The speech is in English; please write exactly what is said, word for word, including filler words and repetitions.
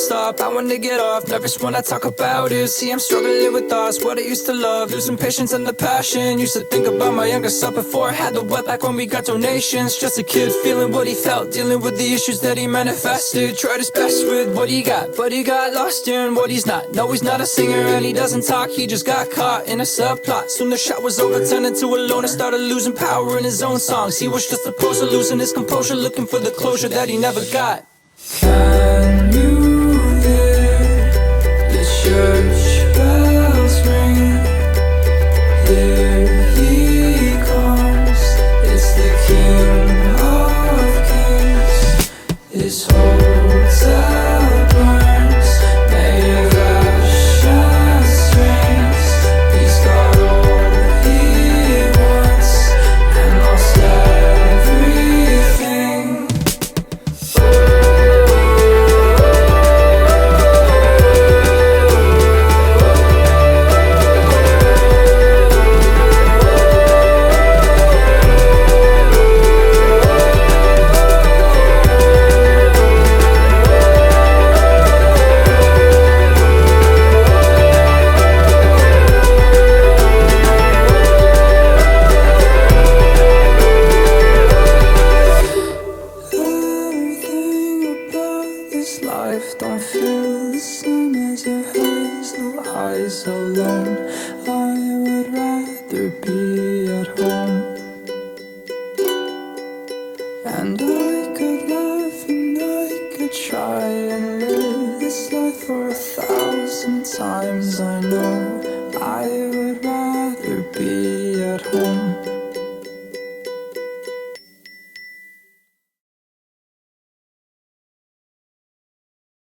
stop, I wanna get off. Nervous when I talk about it. See, I'm struggling with thoughts, what I used to love. Losing patience and the passion. Used to think about my younger self before I had the wet back when we got donations. Just a kid feeling what he felt, dealing with the issues that he manifested. Tried his best with what he got, but he got lost in what he's not. No, he's not a singer and he doesn't talk, he just got caught in a subplot. Soon the shot was over, turned into a loner, started losing power in his own songs. He was just a poser, losing his composure, looking for the closure that he never got. Can you hear the church bells ring? Here he comes, it's the King of Kings. His hotel burns, made of ash and strings. He's got all he wants and lost everything. Life don't feel the same as your hazel eyes alone. I would rather be at home. And I could laugh and I could try and live this life for a thousand times. I know I would rather be at home.